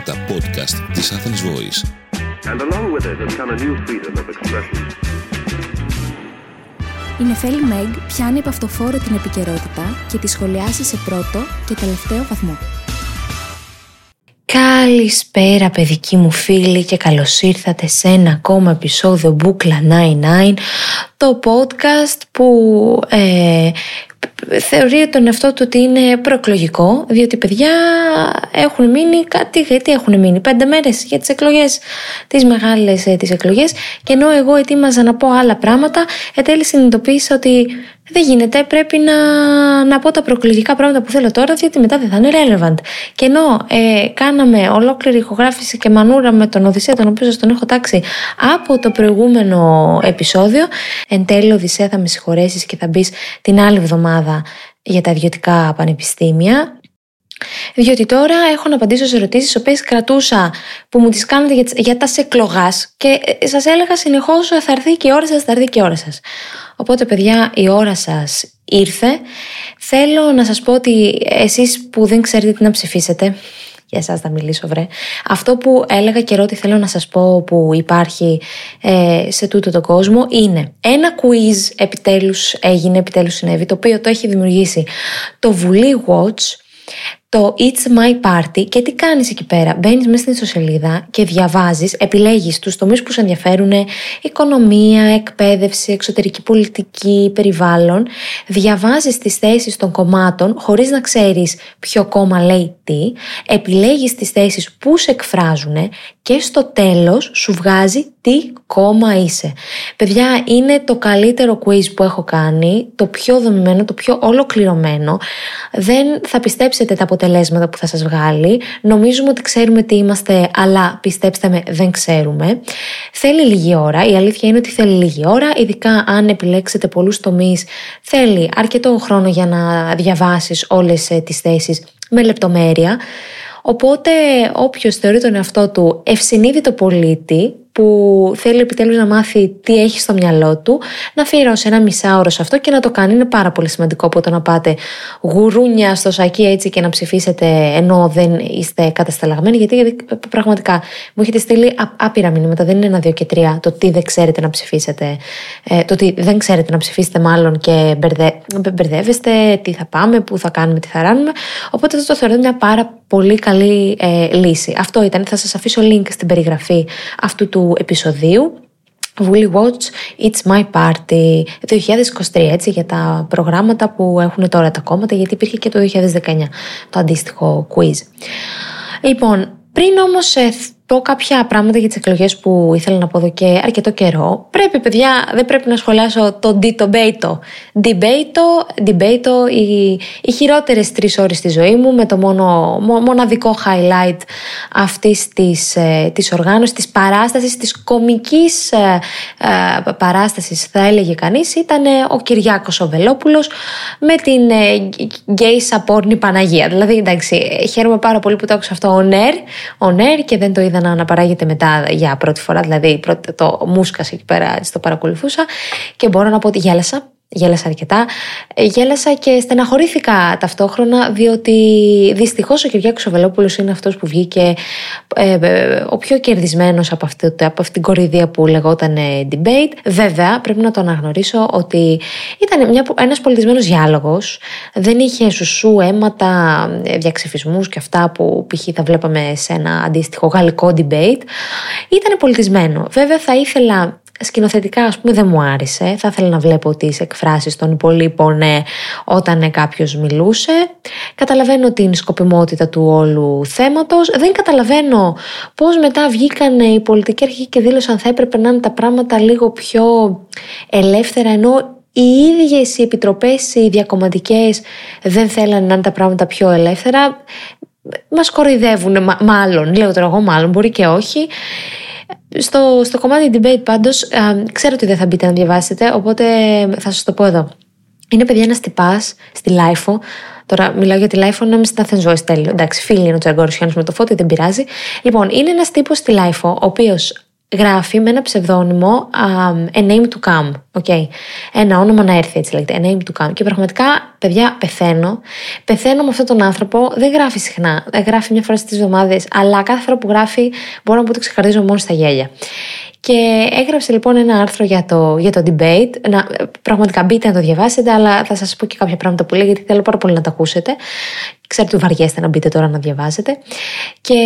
τα podcast της Athens Voice. And along with it has come a new freedom of expression. Η Νεφέλη Μεγ πιάνει από αυτοφόρο την επικαιρότητα και τη σχολιάσει σε πρώτο και τελευταίο βαθμό. Καλησπέρα παιδικοί μου φίλοι και καλώς ήρθατε σε ένα ακόμα επεισόδιο Μπούκλα 99, το podcast που θεωρεί τον εαυτό του ότι είναι προεκλογικό, διότι παιδιά έχουν μείνει γιατί έχουν μείνει 5 μέρες για τις εκλογές, τις μεγάλες τις εκλογές, και ενώ εγώ ετοίμαζα να πω άλλα πράγματα, εν τέλει συνειδητοποίησα ότι δεν γίνεται, πρέπει να πω τα προεκλογικά πράγματα που θέλω τώρα, διότι μετά δεν θα είναι relevant. Και ενώ κάναμε ολόκληρη ηχογράφηση και μανούρα με τον Οδυσσέα, τον οποίο σας τον έχω τάξει από το προηγούμενο επεισόδιο, εν τέλει Οδυσσέα θα με συγχωρέσεις και θα μπεις την άλλη εβδομάδα για τα ιδιωτικά πανεπιστήμια. Διότι τώρα έχω να απαντήσω σε ερωτήσεις τις οποίες κρατούσα που μου τις κάνετε για τα εκλογάς και σας έλεγα συνεχώς θα έρθει και η ώρα σας, θα έρθει και η ώρα σας. Οπότε παιδιά, η ώρα σας ήρθε. Θέλω να σας πω ότι εσείς που δεν ξέρετε τι να ψηφίσετε, για εσάς θα μιλήσω βρε, αυτό που έλεγα καιρό ότι θέλω να σας πω που υπάρχει σε τούτο τον κόσμο είναι ένα quiz, επιτέλους συνέβη, το οποίο το έχει δημιουργήσει το Βουλή Watch, το It's My Party. Και τι κάνεις εκεί πέρα? Μπαίνεις μέσα στην ιστοσελίδα και διαβάζεις, επιλέγεις τους τομείς που σε ενδιαφέρουν, οικονομία, εκπαίδευση, εξωτερική πολιτική, περιβάλλον, διαβάζεις τις θέσεις των κομμάτων χωρίς να ξέρεις ποιο κόμμα λέει τι, επιλέγεις τις θέσεις που σε εκφράζουν και στο τέλος σου βγάζει τι κόμμα είσαι. Παιδιά, είναι το καλύτερο quiz που έχω κάνει, το πιο δομημένο, το πιο ολοκληρωμένο. Δεν θα πιστέψετε τα αποτελέσματα που θα σας βγάλει. Νομίζουμε ότι ξέρουμε τι είμαστε, αλλά πιστέψτε με, δεν ξέρουμε. Θέλει λίγη ώρα, η αλήθεια είναι ότι θέλει λίγη ώρα, ειδικά αν επιλέξετε πολλούς τομείς, θέλει αρκετό χρόνο για να διαβάσεις όλες τις θέσεις με λεπτομέρεια. Οπότε όποιος θεωρεί τον εαυτό του ευσυνείδητο πολίτη, που θέλει επιτέλους να μάθει τι έχει στο μυαλό του, να αφιερώσει ένα μισάωρο σε αυτό και να το κάνει. Είναι πάρα πολύ σημαντικό από το να πάτε γουρούνια στο σακί έτσι και να ψηφίσετε ενώ δεν είστε κατασταλαγμένοι, γιατί πραγματικά μου έχετε στείλει άπειρα μηνύματα, δεν είναι 1, 2 και 3 το τι δεν ξέρετε να ψηφίσετε, το τι δεν ξέρετε να ψηφίσετε μάλλον και μπερδεύεστε, τι θα πάμε, πού θα κάνουμε, τι θα ράνουμε. Οπότε αυτό το θεωρώ μια πάρα πολύ καλή λύση. Αυτό ήταν, θα σας αφήσω link στην περιγραφή αυτού του επεισοδίου. Βουλή Watch, It's My Party 2023, έτσι, για τα προγράμματα που έχουν τώρα τα κόμματα, γιατί υπήρχε και το 2019 το αντίστοιχο quiz. Λοιπόν, πριν όμως πω κάποια πράγματα για τις εκλογές που ήθελα να πω εδώ και αρκετό καιρό, δεν πρέπει να σχολιάσω το debate, οι χειρότερες 3 ώρες της ζωής μου, με το μοναδικό highlight αυτής της οργάνωσης, της παράστασης, της κομικής παράστασης θα έλεγε κανείς, ήταν ο Κυριάκος ο Βελόπουλος με την γκέισα πόρνη Παναγία. Δηλαδή, εντάξει, χαίρομαι πάρα πολύ που το άκουσα αυτό on air και δεν το είδα να αναπαράγεται μετά για πρώτη φορά, δηλαδή το μούσκας εκεί πέρα, έτσι το παρακολουθούσα και μπορώ να πω ότι γέλασα αρκετά. Γέλασα και στεναχωρήθηκα ταυτόχρονα, διότι δυστυχώς ο Κυριάκος ο Βελόπουλος είναι αυτός που βγήκε ο πιο κερδισμένος από αυτή την κοροϊδία που λεγόταν debate. Βέβαια, πρέπει να το αναγνωρίσω ότι ήταν ένας πολιτισμένος διάλογος. Δεν είχε σουσού, αίματα, διαξυφισμούς και αυτά που π.χ. θα βλέπαμε σε ένα αντίστοιχο γαλλικό debate. Ήταν πολιτισμένο. Βέβαια, θα ήθελα σκηνοθετικά, ας πούμε, δεν μου άρεσε. Θα ήθελα να βλέπω τις εκφράσεις των υπολείπων όταν κάποιος μιλούσε. Καταλαβαίνω την σκοπιμότητα του όλου θέματος. Δεν καταλαβαίνω πώς μετά βγήκαν οι πολιτικοί αρχηγοί και δήλωσαν θα έπρεπε να είναι τα πράγματα λίγο πιο ελεύθερα, ενώ οι ίδιες οι επιτροπές, οι διακομματικές, δεν θέλανε να είναι τα πράγματα πιο ελεύθερα. Μας κοροϊδεύουν, μάλλον. Λέω τώρα εγώ, μάλλον, μπορεί και όχι. Στο κομμάτι debate πάντως, ξέρω ότι δεν θα μπείτε να διαβάσετε, οπότε θα σας το πω εδώ. Είναι, παιδιά, ένας τυπάς στη Λάιφο. Τώρα μιλάω για τη Λάιφο, να μην στην Athens Voice, τέλειο. Εντάξει, φίλοι είναι ο Τσαγκόρης Γιάννης με το Φώτη, δεν πειράζει. Λοιπόν, είναι ένας τύπος στη Λάιφο, ο οποίος γράφει με ένα ψευδόνυμο a name to come. Okay. Ένα όνομα να έρθει, έτσι λέγεται. A name to come. Και πραγματικά, παιδιά, πεθαίνω με αυτόν τον άνθρωπο. Δεν γράφει συχνά. Γράφει μια φορά στις εβδομάδες, αλλά κάθε φορά που γράφει μπορώ να πω ότι ξεκαρδίζω μόνο στα γέλια. Και έγραψε λοιπόν ένα άρθρο για το debate. Πραγματικά μπείτε να το διαβάσετε, αλλά θα σας πω και κάποια πράγματα που λέει, γιατί θέλω πάρα πολύ να τα ακούσετε. Ξέρετε ότι βαριέστε να μπείτε τώρα να διαβάζετε. Και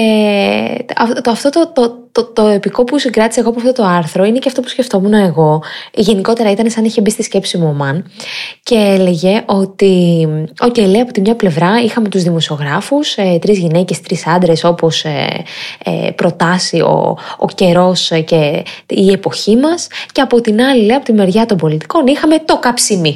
το επικό που συγκράτησα εγώ από αυτό το άρθρο είναι και αυτό που σκεφτόμουν εγώ. Γενικότερα ήταν σαν να είχε μπει στη σκέψη μου ο Μαν. Και έλεγε ότι, λέει, από τη μια πλευρά είχαμε τους δημοσιογράφους, 3 γυναίκες, 3 άντρες, όπως προτάσει ο καιρός και η εποχή μας. Και από την άλλη, λέει, από τη μεριά των πολιτικών είχαμε το καψιμί.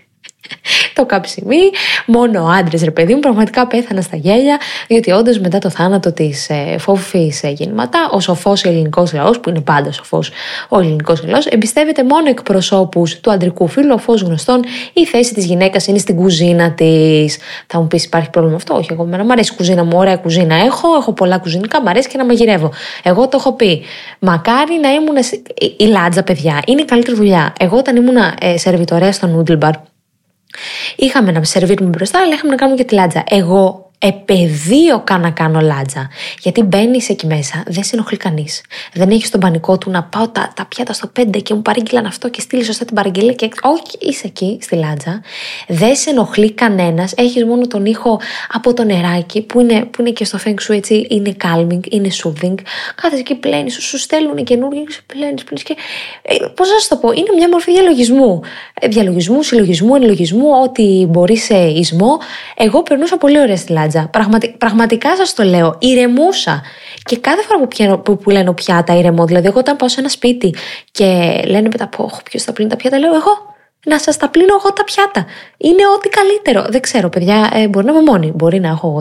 Το καψιμί, μόνο άντρες, ρε παιδί μου, πραγματικά πέθανα στα γέλια, διότι όντως μετά το θάνατο της Φόφης Γεννηματά, ο σοφός ελληνικός λαός, που είναι πάντα σοφός ο ελληνικός λαός, εμπιστεύεται μόνο εκπροσώπους του αντρικού φύλου, αφού γνωστόν η θέση της γυναίκας είναι στην κουζίνα της. Θα μου πεις, υπάρχει πρόβλημα αυτό? Όχι, εγώ μ' αρέσει η κουζίνα μου, ωραία κουζίνα έχω πολλά κουζινικά, μ' αρέσει και να μαγειρεύω. Εγώ το έχω πει. Μακάρι να ήμουν. Η λάτζα, παιδιά, είναι η καλύτερη δουλειά. Εγώ όταν ήμουν σερβιτορέα στο noodle bar, είχαμε να σερβίρουμε μπροστά, αλλά είχαμε να κάνουμε και τη λάτζα. Εγώ επεδίωκα να κάνω λάτζα. Γιατί μπαίνεις εκεί μέσα, δεν σε ενοχλεί κανείς. Δεν έχεις τον πανικό του να πάω τα πιάτα στο 5 και μου παρήγγειλαν αυτό και στείλει σωστά την παραγγελία. Και όχι, είσαι εκεί στη λάτζα. Δεν σε ενοχλεί κανένας. Έχεις μόνο τον ήχο από το νεράκι που είναι και στο Feng Shui, έτσι. Είναι calming, είναι soothing. Κάθεσαι εκεί, πλένεις, σου στέλνουν καινούργιοι, πλένεις. Και πώς να σας το πω, είναι μια μορφή διαλογισμού. Διαλογισμού, συλλογισμού, ενλογισμού, ό,τι μπορεί σε ισμό. Εγώ περνούσα πολύ ωραία στη λάτζα. Πραγματικά σας το λέω, ηρεμούσα. Και κάθε φορά που λένε πιάτα, ηρεμώ. Δηλαδή, εγώ όταν πάω σε ένα σπίτι και λένε μετά, ποιος θα πλύνει τα πιάτα, λέω εγώ. Να σας τα πλύνω εγώ τα πιάτα. Είναι ό,τι καλύτερο. Δεν ξέρω, παιδιά, μπορεί να είμαι μόνη. Μπορεί να έχω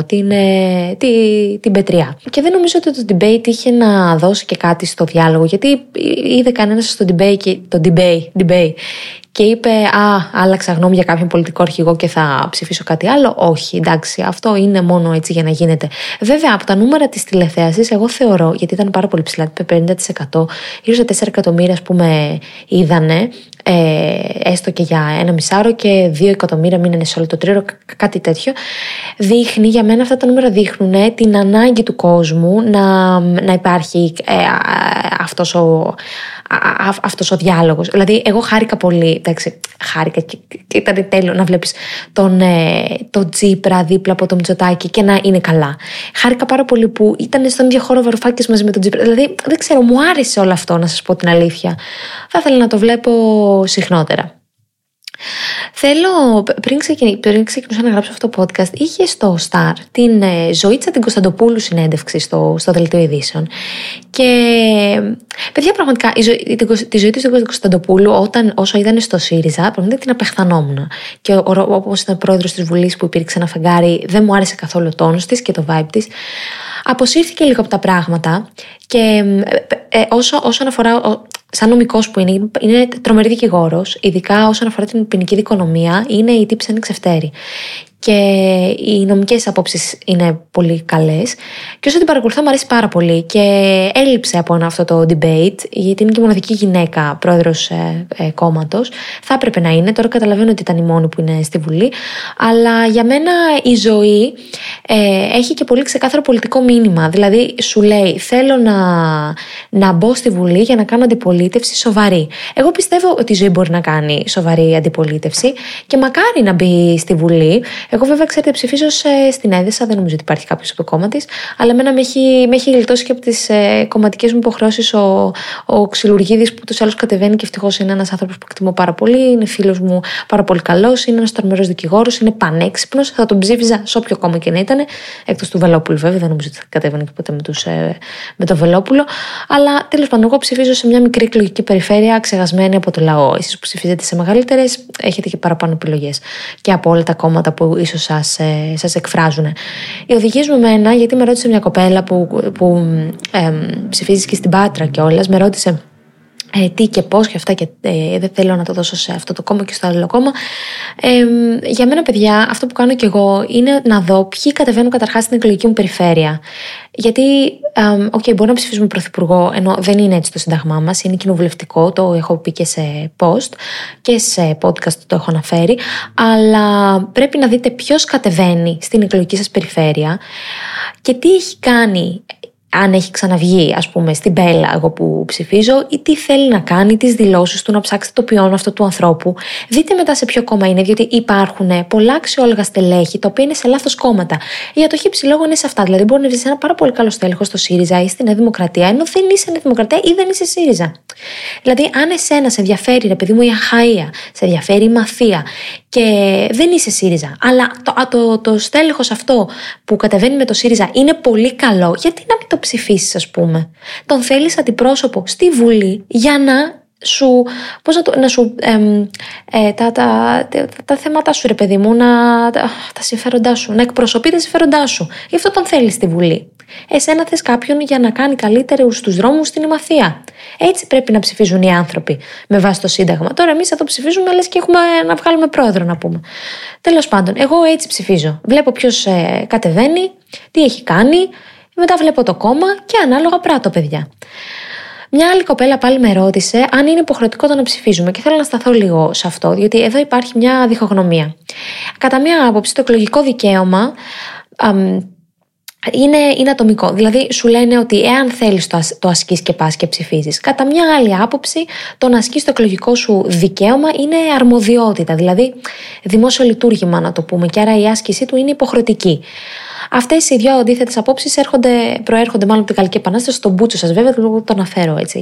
την πετριά. Και δεν νομίζω ότι το debate είχε να δώσει και κάτι στο διάλογο. Γιατί είδε κανένας στο debate. Και είπε, άλλαξα γνώμη για κάποιον πολιτικό αρχηγό και θα ψηφίσω κάτι άλλο. Όχι, εντάξει, αυτό είναι μόνο έτσι για να γίνεται. Βέβαια, από τα νούμερα της τηλεθέασης, εγώ θεωρώ, γιατί ήταν πάρα πολύ ψηλά, 50%, γύρω στα 4 εκατομμύρια, ας πούμε, είδανε, έστω και για 1,5 και 2 εκατομμύρια μείνανε σε όλο το τρίωρο, κάτι τέτοιο. Δείχνει, για μένα αυτά τα νούμερα δείχνουν την ανάγκη του κόσμου να υπάρχει αυτός ο διάλογος. Δηλαδή, εγώ χάρηκα πολύ. Εντάξει, χάρηκα και ήταν τέλειο να βλέπεις τον Τσίπρα δίπλα από το Μητσοτάκη και να είναι καλά. Χάρηκα πάρα πολύ που ήταν στον ίδιο χώρο Βαρουφάκης μαζί με τον Τσίπρα. Δηλαδή, δεν ξέρω, μου άρεσε όλο αυτό, να σας πω την αλήθεια. Θα ήθελα να το βλέπω συχνότερα. Θέλω, πριν ξεκινούσα να γράψω αυτό το podcast, είχε στο Star την Ζωήτσα την Κωνσταντοπούλου συνέντευξη στο Δελτίο Ειδήσεων. Και παιδιά, πραγματικά τη ζωή της την Κωνσταντοπούλου, όσο είδανε στο ΣΥΡΙΖΑ, πραγματικά την απεχθανόμουν. Και όπως ήταν πρόεδρος της Βουλής που υπήρξε ένα φεγγάρι, δεν μου άρεσε καθόλου ο τόνος της και το vibe της. Αποσύρθηκε λίγο από τα πράγματα και όσον αφορά. Σαν νομικός που είναι τρομερή δικηγόρος, ειδικά όσον αφορά την ποινική δικονομία, είναι η τύψη ανεξευτέρη. Και οι νομικές απόψεις είναι πολύ καλές. Και όσο την παρακολουθώ, μου αρέσει πάρα πολύ. Και έλειψε από αυτό το debate, γιατί είναι και μοναδική γυναίκα πρόεδρος κόμματος. Θα έπρεπε να είναι. Τώρα καταλαβαίνω ότι ήταν η μόνη που είναι στη Βουλή. Αλλά για μένα η ζωή έχει και πολύ ξεκάθαρο πολιτικό μήνυμα. Δηλαδή, σου λέει, θέλω να μπω στη Βουλή για να κάνω αντιπολίτευση σοβαρή. Εγώ πιστεύω ότι η ζωή μπορεί να κάνει σοβαρή αντιπολίτευση και μακάρι να μπει στη Βουλή. Εγώ, βέβαια, ξέρετε, ψηφίζω στην Έδεσα, δεν νομίζω ότι υπάρχει κάποιος από το κόμμα της, αλλά εμένα με έχει γλιτώσει και από τις κομματικές μου υποχρεώσεις ο Ξυλουργίδης, που τους άλλους κατεβαίνει και ευτυχώς είναι ένας άνθρωπος που εκτιμώ πάρα πολύ, είναι φίλος μου πάρα πολύ καλός, είναι ένας τρομερός δικηγόρος, είναι πανέξυπνος, θα τον ψήφιζα σε όποιο κόμμα και να ήταν, εκτός του Βελόπουλου, βέβαια, δεν νομίζω ότι θα κατέβαινε και ποτέ με το Βελόπουλο, αλλά τέλος πάντων, εγώ ψηφίζω σε μια μικρή εκλογική περιφέρεια ξεχασμένη από το λαό. Εσείς που ψηφίζετε σε μεγαλύτερες, έχετε και παραπάνω επιλογές και από όλα τα κόμματα που ίσως σας εκφράζουν. Οι οδηγίες με εμένα, γιατί με ρώτησε μια κοπέλα που ψηφίζει και στην Πάτρα κιόλας, με ρώτησε τι και πώς και αυτά, και δεν θέλω να το δώσω σε αυτό το κόμμα και στο άλλο κόμμα. Για μένα, παιδιά, αυτό που κάνω κι εγώ είναι να δω ποιοι κατεβαίνουν καταρχάς στην εκλογική μου περιφέρεια. Γιατί, μπορεί να ψηφίσουμε πρωθυπουργό, ενώ δεν είναι έτσι το σύνταγμά μας, είναι κοινοβουλευτικό, το έχω πει και σε post και σε podcast το έχω αναφέρει, αλλά πρέπει να δείτε ποιος κατεβαίνει στην εκλογική σας περιφέρεια και τι έχει κάνει. Αν έχει ξαναβγεί, ας πούμε, στην Πέλα, εγώ που ψηφίζω, ή τι θέλει να κάνει, τις δηλώσεις του, να ψάξετε το ποιόν αυτό του ανθρώπου. Δείτε μετά σε ποιο κόμμα είναι, διότι υπάρχουν πολλά αξιόλογα στελέχη, τα οποία είναι σε λάθος κόμματα. Για το χύψη λόγο είναι σε αυτά. Δηλαδή, μπορεί να βρει ένα πάρα πολύ καλό στέλεχο στο ΣΥΡΙΖΑ ή στη Νέα Δημοκρατία, ενώ δεν είσαι Νέα Δημοκρατία ή δεν είσαι ΣΥΡΙΖΑ. Δηλαδή, αν εσένα σε ενδιαφέρει, ρε παιδί μου, η Αχαΐα, σε ενδιαφέρει η Μαθία και δεν είσαι ΣΥΡΙΖΑ, αλλά το στέλεχος αυτό που κατεβαίνει με το ΣΥΡΙΖΑ είναι πολύ καλό, γιατί να μην το ψηφίσεις, ας πούμε. Τον θέλεις αντιπρόσωπο στη Βουλή για να σου, τα θέματα σου, ρε παιδί μου, τα συμφέροντά σου, να εκπροσωπεί τα συμφέροντά σου. Γι' αυτό τον θέλεις στη Βουλή. Εσένα θες κάποιον για να κάνει καλύτερους τους δρόμους στην Ημαθία. Έτσι πρέπει να ψηφίζουν οι άνθρωποι με βάση το Σύνταγμα. Τώρα εμείς εδώ ψηφίζουμε, λες και έχουμε να βγάλουμε πρόεδρο, να πούμε. Τέλος πάντων, εγώ έτσι ψηφίζω. Βλέπω ποιος κατεβαίνει, τι έχει κάνει, μετά βλέπω το κόμμα και ανάλογα πράττω, παιδιά. Μια άλλη κοπέλα πάλι με ρώτησε αν είναι υποχρεωτικό το να ψηφίζουμε, και θέλω να σταθώ λίγο σε αυτό, διότι εδώ υπάρχει μια διχογνωμία. Κατά μία άποψη, το εκλογικό δικαίωμα είναι ατομικό. Δηλαδή, σου λένε ότι εάν θέλεις το ασκείς και πας και ψηφίζεις. Κατά μια άλλη άποψη, το να ασκείς το εκλογικό σου δικαίωμα είναι αρμοδιότητα, δηλαδή δημόσιο λειτουργήμα, να το πούμε, και άρα η άσκησή του είναι υποχρεωτική. Αυτές οι δύο αντίθετες απόψεις προέρχονται μάλλον από την Γαλλική Επανάσταση, στον Μπούτσο σας βέβαια, το αναφέρω έτσι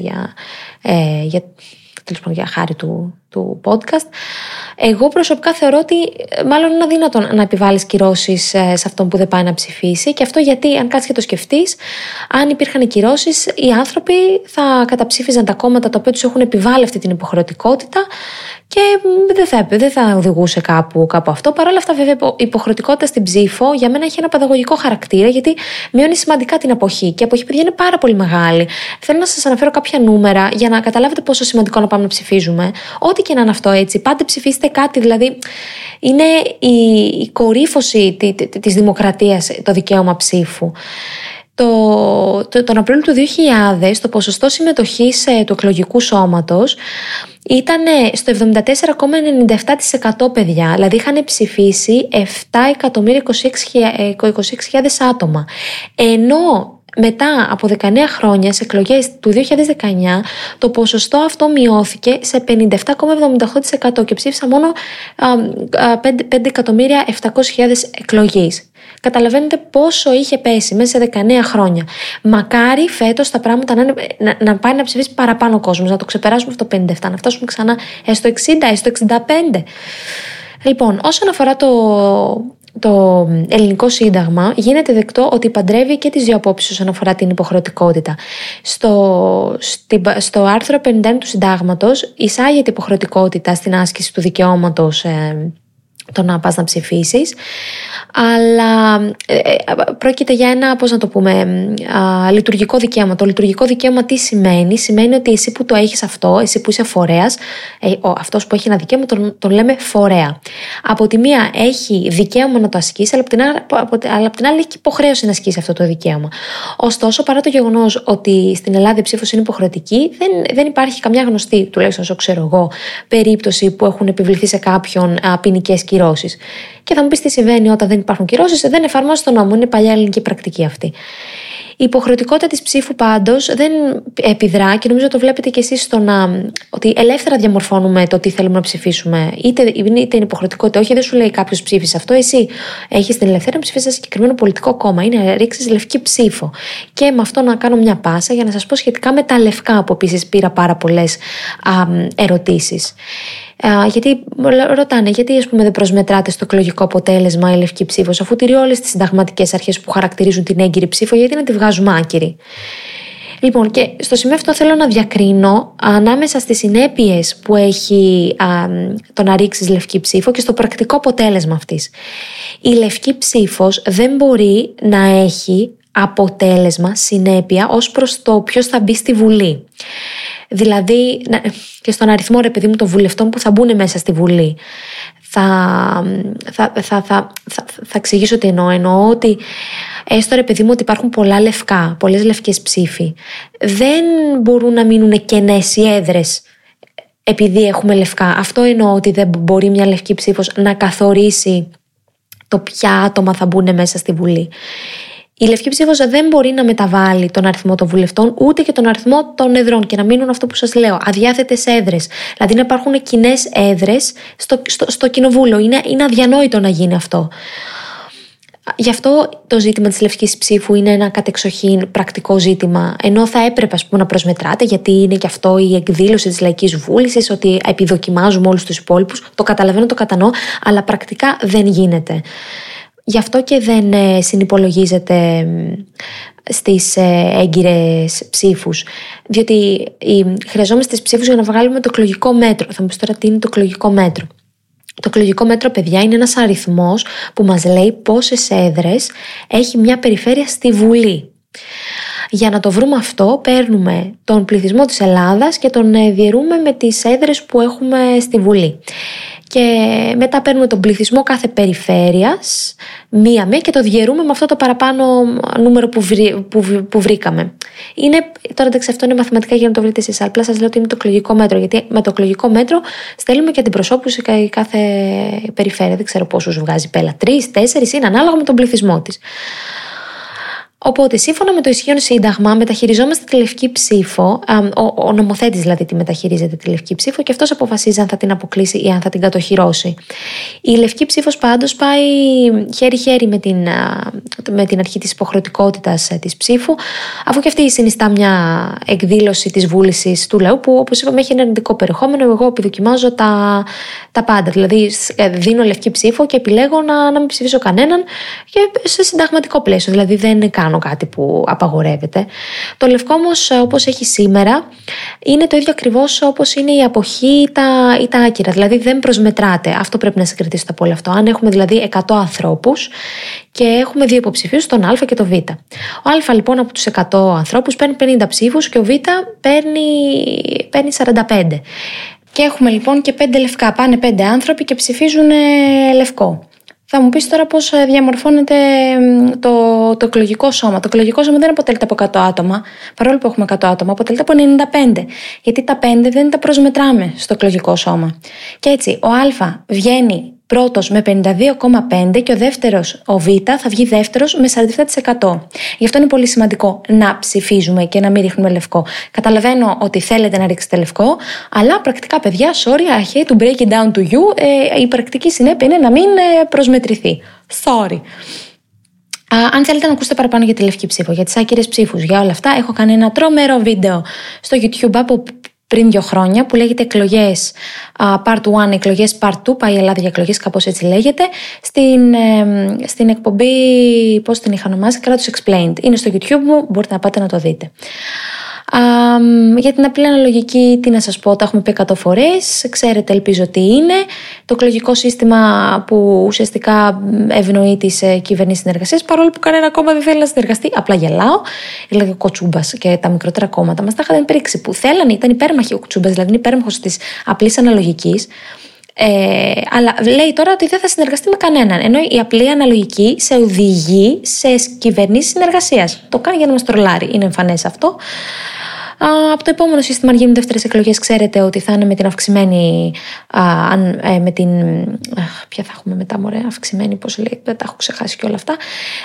για χάρη του podcast. Εγώ προσωπικά θεωρώ ότι μάλλον είναι αδύνατο να επιβάλλεις κυρώσεις σε αυτόν που δεν πάει να ψηφίσει, και αυτό γιατί, αν κάτσεις και το σκεφτείς, αν υπήρχαν κυρώσεις, οι άνθρωποι θα καταψήφιζαν τα κόμματα τα οποία τους έχουν επιβάλει αυτή την υποχρεωτικότητα και δεν θα οδηγούσε κάπου αυτό. Παρ' όλα αυτά, βέβαια, η υποχρεωτικότητα στην ψήφο για μένα έχει ένα παιδαγωγικό χαρακτήρα, γιατί μειώνει σημαντικά την αποχή. Και η αποχή, παιδιά, είναι πάρα πολύ μεγάλη. Θέλω να σας αναφέρω κάποια νούμερα για να καταλάβετε πόσο σημαντικό να πάμε να ψηφίζουμε. Ό,τι και να είναι αυτό, έτσι. Πάντε ψηφίστε κάτι, δηλαδή. Είναι η κορύφωση της δημοκρατίας το δικαίωμα ψήφου. Τον Απρίλιο του 2000 το ποσοστό συμμετοχής του εκλογικού σώματος ήταν στο 74,97%, παιδιά. Δηλαδή είχαν ψηφίσει 7.026.000 άτομα. Ενώ μετά από 19 χρόνια, σε εκλογές του 2019, το ποσοστό αυτό μειώθηκε σε 57,78% και ψήφισαν μόνο 5.700.000 εκλογείς. Καταλαβαίνετε πόσο είχε πέσει μέσα σε 19 χρόνια. Μακάρι φέτος τα πράγματα να πάει να ψηφίσει παραπάνω κόσμος, να το ξεπεράσουμε αυτό το 57, να φτάσουμε ξανά στο 60, στο 65. Λοιπόν, όσον αφορά το ελληνικό σύνταγμα, γίνεται δεκτό ότι παντρεύει και τις δύο απόψεις όσον αφορά την υποχρεωτικότητα. Στο άρθρο 51 του συντάγματος εισάγεται υποχρεωτικότητα στην άσκηση του δικαιώματος το να πας να ψηφίσεις, αλλά πρόκειται για ένα, πώς να το πούμε, λειτουργικό δικαίωμα. Το λειτουργικό δικαίωμα τι σημαίνει? Σημαίνει ότι εσύ που το έχεις αυτό, εσύ που είσαι φορέας, αυτός που έχει ένα δικαίωμα τον λέμε φορέα. Από τη μία έχει δικαίωμα να το ασκήσει, αλλά από την άλλη έχει υποχρέωση να ασκήσει αυτό το δικαίωμα. Ωστόσο, παρά το γεγονός ότι στην Ελλάδα η ψήφος είναι υποχρεωτική, δεν υπάρχει καμιά γνωστή, τουλάχιστον όσο ξέρω εγώ, περίπτωση που έχουν επιβληθεί σε κάποιον ποινικές κυρώσεις. Και θα μου πεις τι συμβαίνει όταν δεν υπάρχουν κυρώσεις? Δεν εφαρμόζεται το νόμο, είναι παλιά ελληνική πρακτική αυτή. Η υποχρεωτικότητα της ψήφου πάντως δεν επιδρά, και νομίζω το βλέπετε και εσείς ότι ελεύθερα διαμορφώνουμε το τι θέλουμε να ψηφίσουμε. Είτε είναι υποχρεωτικότητα, όχι, δεν σου λέει κάποιος ψήφισε αυτό. Εσύ έχεις την ελευθερία να ψηφίσεις ένα συγκεκριμένο πολιτικό κόμμα, είναι να ρίξεις λευκή ψήφο. Και με αυτό να κάνω μια πάσα για να σας πω σχετικά με τα λευκά, που επίσης πήρα πάρα πολλές ερωτήσεις. Γιατί ρωτάνε, γιατί ας πούμε δεν προσμετράτε στο εκλογικό αποτέλεσμα η λευκή ψήφος, αφού τηρεί όλες τις συνταγματικές αρχές που χαρακτηρίζουν την έγκυρη ψήφο, γιατί να τη βγάζουμε άκυρη? Λοιπόν, και στο σημείο αυτό θέλω να διακρίνω ανάμεσα στις συνέπειες που έχει το να ρίξεις λευκή ψήφο και στο πρακτικό αποτέλεσμα αυτής. Η λευκή ψήφος δεν μπορεί να έχει αποτέλεσμα, συνέπεια ως προς το ποιος θα μπει στη Βουλή. Δηλαδή, και στον αριθμό, ρε παιδί μου, των βουλευτών που θα μπουν μέσα στη Βουλή. Θα εξηγήσω τι εννοώ. Εννοώ ότι έστω, ρε παιδί μου, ότι υπάρχουν πολλές λευκές ψήφοι. Δεν μπορούν να μείνουν κενές οι έδρες επειδή έχουμε λευκά. Αυτό εννοώ, ότι δεν μπορεί μια λευκή ψήφος να καθορίσει το ποια άτομα θα μπουν μέσα στη Βουλή. Η λευκή ψήφος δεν μπορεί να μεταβάλει τον αριθμό των βουλευτών, ούτε και τον αριθμό των εδρών, και να μείνουν αυτό που σας λέω, αδιάθετες έδρες. Δηλαδή να υπάρχουν κοινές έδρες στο κοινοβούλιο. Είναι αδιανόητο να γίνει αυτό. Γι' αυτό το ζήτημα της λευκής ψήφου είναι ένα κατεξοχήν πρακτικό ζήτημα, ενώ θα έπρεπε, ας πούμε, να προσμετράτε, γιατί είναι και αυτό η εκδήλωση της λαϊκής βούλησης, ότι επιδοκιμάζουμε όλους τους υπόλοιπους. Το καταλαβαίνω, το κατανοώ, αλλά πρακτικά δεν γίνεται. Γι' αυτό και δεν συνυπολογίζεται στις έγκυρες ψήφους. Διότι χρειαζόμαστε τις ψήφους για να βγάλουμε το εκλογικό μέτρο. Θα μου πεις τώρα τι είναι το εκλογικό μέτρο. Το εκλογικό μέτρο, παιδιά, είναι ένας αριθμός που μας λέει πόσες έδρες έχει μια περιφέρεια στη Βουλή. Για να το βρούμε αυτό, παίρνουμε τον πληθυσμό της Ελλάδας και τον διαιρούμε με τις έδρες που έχουμε στη Βουλή. Και μετά παίρνουμε τον πληθυσμό κάθε περιφέρειας, μία και το διαιρούμε με αυτό το παραπάνω νούμερο που βρήκαμε. Τώρα εντάξει, αυτό είναι μαθηματικά για να το βρείτε εσείς. Απλά σας λέω ότι είναι το εκλογικό μέτρο. Γιατί με το εκλογικό μέτρο στέλνουμε και αντιπροσώπους σε κάθε περιφέρεια. Δεν ξέρω πόσους βγάζει πέλα. 3, 4 είναι ανάλογα με τον πληθυσμό της. Οπότε, σύμφωνα με το ισχύον σύνταγμα, μεταχειριζόμαστε τη λευκή ψήφο. Ο νομοθέτης δηλαδή τη μεταχειρίζεται τη λευκή ψήφο και αυτός αποφασίζει αν θα την αποκλείσει ή αν θα την κατοχυρώσει. Η λευκή ψήφος πάντως πάει χέρι-χέρι με την αρχή της υποχρεωτικότητας της ψήφου, αφού και αυτή συνιστά μια εκδήλωση της βούλησης του λαού, που, όπως είπαμε, έχει ένα αρνητικό περιεχόμενο. Εγώ επιδοκιμάζω τα πάντα. Δηλαδή, δίνω λευκή ψήφο και επιλέγω να μην ψηφίσω κανέναν και σε συνταγματικό πλαίσιο. Δηλαδή, δεν κάνω κάτι που απαγορεύεται. Το λευκό όμως, όπως έχει σήμερα, είναι το ίδιο ακριβώς όπως είναι η αποχή ή τα άκυρα. Δηλαδή δεν προσμετράται. Αυτό πρέπει να συγκρατήσετε από όλο αυτό. Αν έχουμε δηλαδή 100 ανθρώπους και έχουμε 2 υποψηφίους, τον Α και τον Β. Ο Α λοιπόν από τους 100 ανθρώπους παίρνει 50 ψήφους και ο Β παίρνει 45. Και έχουμε λοιπόν και 5 λευκά. Πάνε 5 άνθρωποι και ψηφίζουν λευκό. Θα μου πεις τώρα πώς διαμορφώνεται το εκλογικό σώμα. Το εκλογικό σώμα δεν αποτελείται από 100 άτομα, παρόλο που έχουμε 100 άτομα, αποτελείται από 95. Γιατί τα 5 δεν τα προσμετράμε στο εκλογικό σώμα. Και έτσι, ο Α βγαίνει πρώτος με 52,5 και ο Β θα βγει δεύτερος με 47%. Γι' αυτό είναι πολύ σημαντικό να ψηφίζουμε και να μην ρίχνουμε λευκό. Καταλαβαίνω ότι θέλετε να ρίξετε λευκό, αλλά πρακτικά, παιδιά, sorry, I hate to break it down to you, η πρακτική συνέπεια είναι να μην προσμετρηθεί. Sorry. Αν θέλετε να ακούσετε παραπάνω για τη λευκή ψήφο, για τις άκυρες ψήφους, για όλα αυτά, έχω κάνει ένα τρομερό βίντεο στο YouTube από πριν 2 χρόνια που λέγεται εκλογές Part 1, εκλογές Part 2, πάει η Ελλάδα για εκλογές, κάπως έτσι λέγεται, στην εκπομπή, πώς την είχα ονομάσει, Κράτος Explained. Είναι στο YouTube μου, μπορείτε να πάτε να το δείτε. Για την απλή αναλογική, τι να σας πω, τα έχουμε πει 100 φορές, ξέρετε, ελπίζω τι είναι. Το εκλογικό σύστημα που ουσιαστικά ευνοεί τις κυβερνήσεις συνεργασίες, παρόλο που κανένα κόμμα δεν θέλει να συνεργαστεί. Απλά γελάω. Δηλαδή ο Κοτσούμπας και τα μικρότερα κόμματα μας τα είχαν πρίξει, που θέλανε, ήταν υπέρμαχοι. Ο Κοτσούμπας δηλαδή είναι υπέρμαχος της απλής αναλογικής. Αλλά λέει τώρα ότι δεν θα συνεργαστεί με κανέναν. Ενώ η απλή αναλογική σε οδηγεί σε κυβερνήσεις συνεργασίας. Το κάνει για να μας τρολάρει. Είναι εμφανές αυτό. Από το επόμενο σύστημα, αν γίνουν δεύτερες εκλογές, ξέρετε ότι θα είναι με την αυξημένη. Ποια θα έχουμε μετά, μωρέ, αυξημένη, πώς λέει, δεν τα έχω ξεχάσει και όλα αυτά.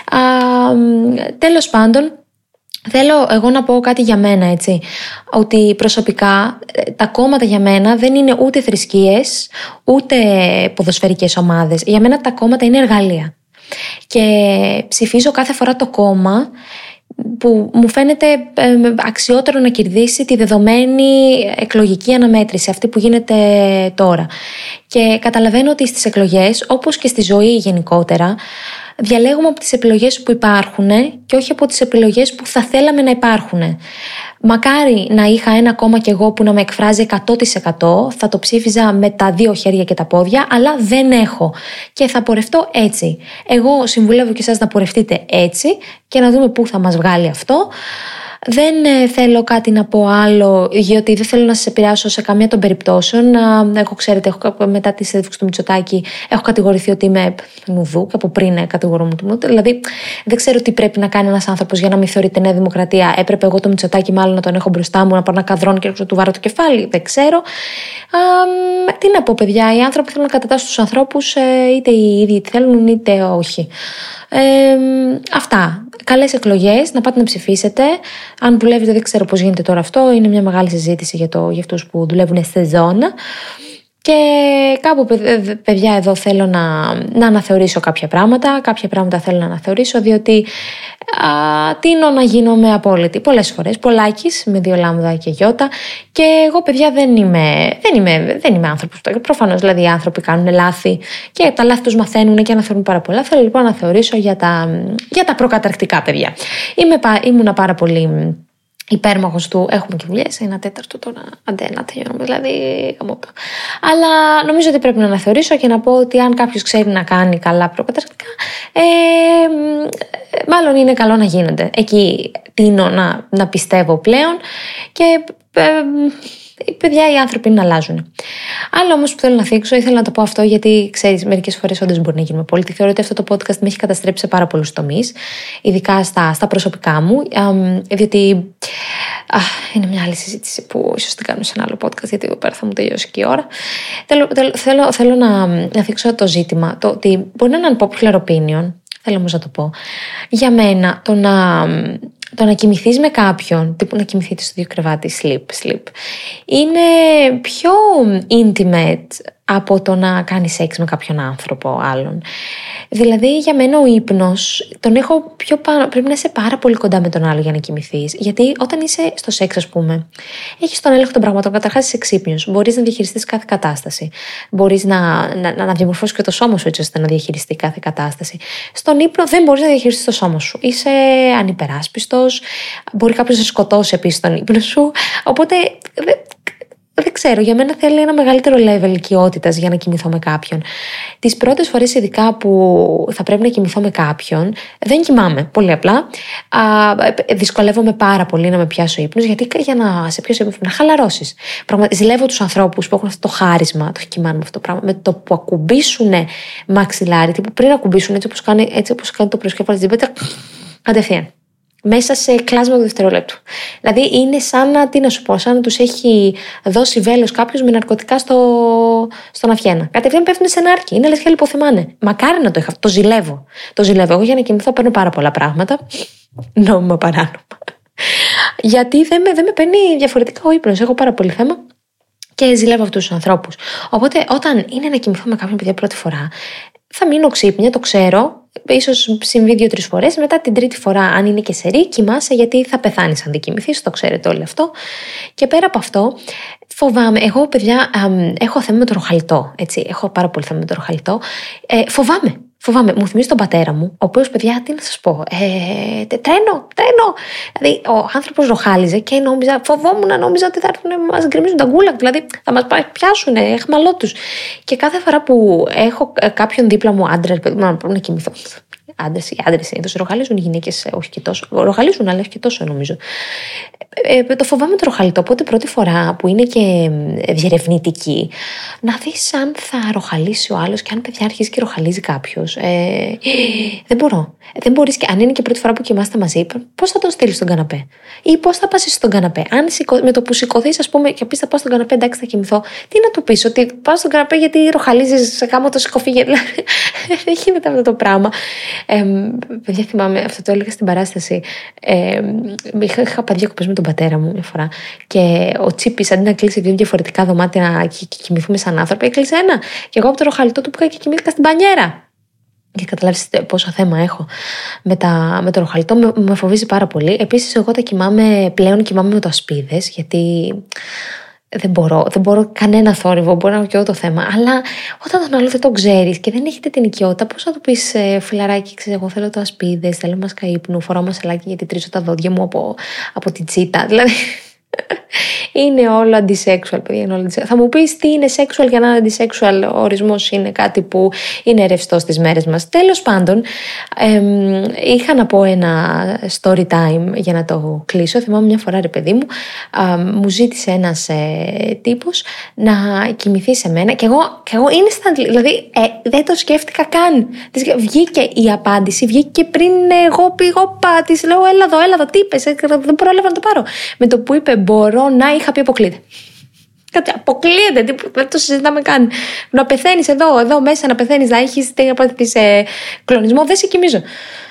Τέλος πάντων, θέλω εγώ να πω κάτι για μένα, έτσι. Ότι προσωπικά τα κόμματα για μένα δεν είναι ούτε θρησκείες, ούτε ποδοσφαιρικές ομάδες. Για μένα τα κόμματα είναι εργαλεία. Και ψηφίζω κάθε φορά το κόμμα που μου φαίνεται αξιότερο να κερδίσει τη δεδομένη εκλογική αναμέτρηση, αυτή που γίνεται τώρα. Και καταλαβαίνω ότι στις εκλογές, όπως και στη ζωή γενικότερα, διαλέγουμε από τις επιλογές που υπάρχουν και όχι από τις επιλογές που θα θέλαμε να υπάρχουν. Μακάρι να είχα ένα κόμμα κι εγώ που να με εκφράζει 100%, θα το ψήφιζα με τα 2 χέρια και τα πόδια, αλλά δεν έχω και θα πορευτώ έτσι. Εγώ συμβουλεύω και εσάς να πορευτείτε έτσι και να δούμε πού θα μας βγάλει αυτό. Δεν θέλω κάτι να πω άλλο, γιατί δεν θέλω να σας επηρεάσω σε καμία των περιπτώσεων. Εγώ, ξέρετε, μετά τη συνέντευξη του Μητσοτάκη έχω κατηγορηθεί ότι είμαι νουδού, και από πριν κατηγορούμαι του νουδού. Δηλαδή, δεν ξέρω τι πρέπει να κάνει ένας άνθρωπος για να μην θεωρείται Νέα Δημοκρατία. Έπρεπε εγώ το Μητσοτάκη μάλλον να τον έχω μπροστά μου, να πάω να καδρώνω και να του βάρω το κεφάλι. Δεν ξέρω. Τι να πω, παιδιά, οι άνθρωποι θέλουν να κατατάσσουν τους ανθρώπους, είτε οι ίδιοι θέλουν, είτε όχι. Αυτά. Καλές εκλογές, να πάτε να ψηφίσετε. Αν δουλεύετε, δεν ξέρω πώς γίνεται τώρα αυτό. Είναι μια μεγάλη συζήτηση για αυτούς που δουλεύουν στη ζώνα. Και κάπου, παιδιά, εδώ θέλω να αναθεωρήσω κάποια πράγματα. Κάποια πράγματα θέλω να αναθεωρήσω, διότι τείνω να γίνομαι απόλυτη πολλές φορές. Πολλάκις, με 2 λάμδα και γιώτα. Και εγώ, παιδιά, δεν είμαι άνθρωπος. Προφανώς, δηλαδή, οι άνθρωποι κάνουν λάθη και από τα λάθη τους μαθαίνουν και αναθεωρούν πάρα πολλά. Θέλω λοιπόν να θεωρήσω για τα προκαταρκτικά, παιδιά. Ήμουνα πάρα πολύ υπέρμαχος του. Έχουμε και δουλειές, 1/4 τώρα. Αντέ, να τελειώνουμε, δηλαδή. Αλλά νομίζω ότι πρέπει να αναθεωρήσω και να πω ότι αν κάποιος ξέρει να κάνει καλά προκαταρκτικά, μάλλον είναι καλό να γίνονται. Εκεί τείνω να πιστεύω πλέον και. Παιδιά, οι άνθρωποι να αλλάζουν. Άλλο όμως που θέλω να θίξω, ήθελα να το πω αυτό, γιατί ξέρεις, μερικές φορές όντως μπορεί να γίνουμε πολίτη. Θεωρώ ότι αυτό το podcast με έχει καταστρέψει σε πάρα πολλούς τομείς, ειδικά στα προσωπικά μου, διότι είναι μια άλλη συζήτηση που ίσως την κάνω σε ένα άλλο podcast, γιατί εδώ πέρα θα μου τελειώσει και η ώρα. Θέλω να θίξω το ζήτημα, το ότι μπορεί να είναι unpopular opinion, θέλω όμως να το πω. Για μένα, το να κοιμηθείς με κάποιον, τύπου να κοιμηθείτε στο ίδιο κρεβάτι, sleep, είναι πιο intimate από το να κάνεις σεξ με κάποιον άνθρωπο άλλον. Δηλαδή, για μένα ο ύπνος τον έχω πιο πάνω. Πρέπει να είσαι πάρα πολύ κοντά με τον άλλο για να κοιμηθείς. Γιατί όταν είσαι στο σεξ, ας πούμε, έχεις τον έλεγχο των πραγμάτων. Καταρχάς είσαι ξύπνιος. Μπορείς να διαχειριστείς κάθε κατάσταση. Μπορείς να διαμορφώσεις και το σώμα σου έτσι ώστε να διαχειριστεί κάθε κατάσταση. Στον ύπνο δεν μπορείς να διαχειριστείς το σώμα σου. Είσαι ανυπεράσπιστος. Μπορεί κάποιος να σκοτώσει επίσης στον ύπνο σου. Οπότε. Δεν ξέρω, για μένα θέλει ένα μεγαλύτερο level οικειότητας για να κοιμηθώ με κάποιον. Τις πρώτες φορές, ειδικά που θα πρέπει να κοιμηθώ με κάποιον, δεν κοιμάμαι. Πολύ απλά. Δυσκολεύομαι πάρα πολύ να με πιάσω ύπνος, γιατί για να σε πιάσω ύπνος, να χαλαρώσεις. Ζηλεύω τους ανθρώπους που έχουν αυτό το χάρισμα, το κοιμάνε με αυτό το πράγμα, με το που ακουμπήσουν μαξιλάρι, που πριν ακουμπήσουν έτσι όπως κάνει το προσκέφαλο της τζιμπέτα, κατευθείαν. Μέσα σε κλάσμα του δευτερολέπτου. Δηλαδή είναι σαν να τους έχει δώσει βέλος κάποιος με ναρκωτικά στον αυχένα. Κατευθείαν πέφτουν σε νάρκη. Είναι λες και λιποθυμάνε. Μακάρι να το είχα. Το ζηλεύω. Εγώ για να κοιμηθώ παίρνω πάρα πολλά πράγματα. Νόμιμα, παράνομα. Γιατί δεν με παίρνει διαφορετικά ο ύπνος. Έχω πάρα πολύ θέμα. Και ζηλεύω αυτούς τους ανθρώπους. Οπότε όταν είναι να κοιμηθώ με κάποιον, παιδιά, πρώτη φορά, θα μείνω ξύπνια, το ξέρω. Ίσως συμβεί 2-3 φορές. Μετά την τρίτη φορά, αν είναι και σερί, κοιμάσαι, γιατί θα πεθάνεις αν δεν κοιμηθείς. Το ξέρετε όλοι αυτό. Και πέρα από αυτό, φοβάμαι. Εγώ, παιδιά, έχω θέμα με το ροχαλιτό. Έτσι. Έχω πάρα πολύ θέμα με το ροχαλιτό. Φοβάμαι. Μου θυμίζει τον πατέρα μου, ο οποίος, παιδιά, τι να σας πω. Τρένο. Δηλαδή, ο άνθρωπος ροχάλιζε και νόμιζα ότι θα έρθουν να μας γκρεμίζουν τα γκούλακ. Δηλαδή, θα μας πιάσουν, εχμαλώ τους. Και κάθε φορά που έχω κάποιον δίπλα μου άντρα, πρέπει να κοιμηθώ. Οι άντρες συνήθως ροχαλίζουν, οι γυναίκες όχι και τόσο. Ροχαλίζουν, αλλά όχι και τόσο, νομίζω. Το φοβάμαι το ροχαλιτό. Οπότε πρώτη φορά που είναι και διερευνητική, να δεις αν θα ροχαλίσει ο άλλος και αν, παιδιά, αρχίζει και ροχαλίζει κάποιος. Δεν μπορώ. Δεν μπορείς, και αν είναι και πρώτη φορά που κοιμάστε μαζί, πώς θα τον στείλεις στον καναπέ ή πώς θα πας στον καναπέ. Αν με το που σηκωθείς, ας πούμε, και πεις θα πάω στον καναπέ, εντάξει, θα κοιμηθώ, τι να του πεις, ότι πάω στον καναπέ γιατί ροχαλίζεις σε γάμο το σηκωφίγε. Δεν γίνεται αυτό το πράγμα. Παιδιά, θυμάμαι, αυτό το έλεγα στην παράσταση. Είχα πάει διακοπές με τον πατέρα μου μια φορά και ο Τσίπης, αντί να κλείσει 2 διαφορετικά δωμάτια να κοιμηθούμε σαν άνθρωποι, έκλεισε ένα. Και εγώ από το ροχαλιτό του πήγα και κοιμήθηκα στην μπανιέρα. Και καταλάβεις πόσο θέμα έχω με το ροχαλιτό. Με φοβίζει πάρα πολύ. Επίσης, εγώ πλέον κοιμάμαι με το ασπίδες, γιατί δεν μπορώ κανένα θόρυβο, μπορεί να είναι και εγώ το θέμα. Αλλά όταν τον άλλο δεν τον ξέρεις και δεν έχετε την οικειότητα, πώς θα του πεις, φιλαράκι, ξέρω, εγώ θέλω το ασπίδες, θέλω μάσκα ύπνου, φοράω μασελάκι γιατί τρίζω τα δόντια μου από την τσίτα. Δηλαδή, Είναι όλο αντισέξουαλ, παιδιά. Είναι όλο αντισέξουαλ. Θα μου πεις τι είναι sexual για να είναι αντισέξουαλ. Ο ορισμός είναι κάτι που είναι ρευστό στις μέρες μας. Τέλος πάντων, είχα να πω ένα story time για να το κλείσω. Θυμάμαι μια φορά, ρε παιδί μου, μου ζήτησε ένας τύπος να κοιμηθεί σε μένα και εγώ instantly, δηλαδή δεν το σκέφτηκα καν. Βγήκε η απάντηση, βγήκε πριν εγώ πήγω, της λέω έλα εδώ, τι είπες, δεν πρόλαβα να το πάρω. Με το που είπε μπορώ να, είχα πει αποκλείεται. Κάτι αποκλείεται, δεν το συζητάμε καν. Να πεθαίνεις εδώ μέσα, να πεθαίνεις, να έχεις κλονισμό, δεν σε κοιμίζω.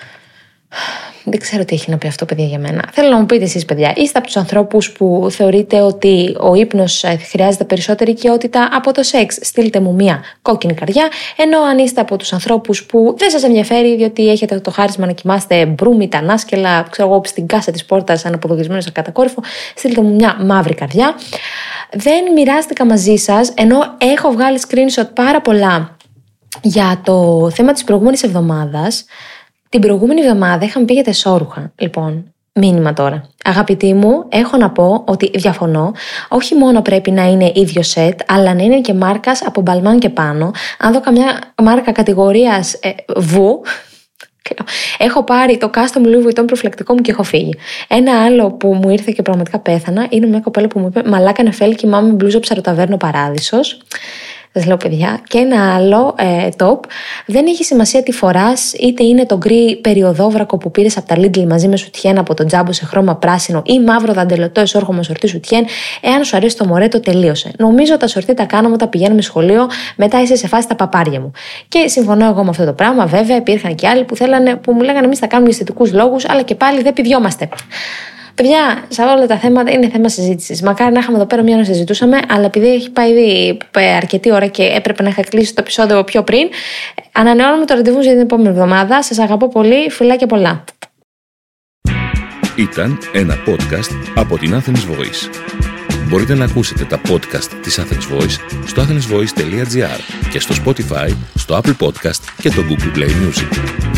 Δεν ξέρω τι έχει να πει αυτό, παιδιά, για μένα. Θέλω να μου πείτε εσείς, παιδιά, είστε από τους ανθρώπους που θεωρείτε ότι ο ύπνος χρειάζεται περισσότερη οικειότητα από το σεξ? Στείλτε μου μια κόκκινη καρδιά. Ενώ αν είστε από τους ανθρώπους που δεν σας ενδιαφέρει, διότι έχετε το χάρισμα να κοιμάστε μπρούμι, τα νάσκελα, ξέρω εγώ, στην κάσα της πόρτας, αναποδογισμένο σε κατακόρυφο, στείλτε μου μια μαύρη καρδιά. Δεν μοιράστηκα μαζί σας, ενώ έχω βγάλει screenshot πάρα πολλά για το θέμα της προηγούμενης εβδομάδας. Την προηγούμενη εβδομάδα είχαμε πει για τα εσώρουχα. Λοιπόν, μήνυμα τώρα. Αγαπητοί μου, έχω να πω ότι διαφωνώ. Όχι μόνο πρέπει να είναι ίδιο σετ, αλλά να είναι και μάρκας από Balmain και πάνω. Αν δω καμιά μάρκα κατηγορίας βου, έχω πάρει το custom Louis Vuitton προφυλακτικό μου και έχω φύγει. Ένα άλλο που μου ήρθε και πραγματικά πέθανα είναι μια κοπέλα που μου είπε «Μαλάκα νεφέλη, κοιμάμαι με μπλούζο ψαροταβέρνο Παράδεισος». Σας λέω, παιδιά. Και ένα άλλο top. Δεν έχει σημασία τι φοράς, είτε είναι το γκρι περιοδόβρακο που πήρες από τα Lidl μαζί με σουτιέν από τον Τζάμπο σε χρώμα πράσινο ή μαύρο δαντελωτό εσώργο σορτί σουτιέν. Εάν σου αρέσει το μωρέτο, τελείωσε. Νομίζω τα σορτί τα κάναμε όταν πηγαίνουμε σχολείο, μετά είσαι σε φάση τα παπάρια μου. Και συμφωνώ εγώ με αυτό το πράγμα. Βέβαια, υπήρχαν και άλλοι που μου λέγανε εμείς τα κάνουμε για αισθητικούς λόγους, αλλά και πάλι δεν πηδιόμαστε. Παιδιά, σε όλα τα θέματα είναι θέμα συζήτησης. Μακάρι να είχαμε εδώ πέρα μια να συζητούσαμε, αλλά επειδή έχει πάει ήδη αρκετή ώρα και έπρεπε να είχα κλείσει το επεισόδιο πιο πριν, ανανεώνουμε το ραντεβού για την επόμενη εβδομάδα. Σας αγαπώ πολύ, φιλάκια πολλά. Ήταν ένα podcast από την Athens Voice. Μπορείτε να ακούσετε τα podcast της Athens Voice στο athensvoice.gr και στο Spotify, στο Apple Podcast και το Google Play Music.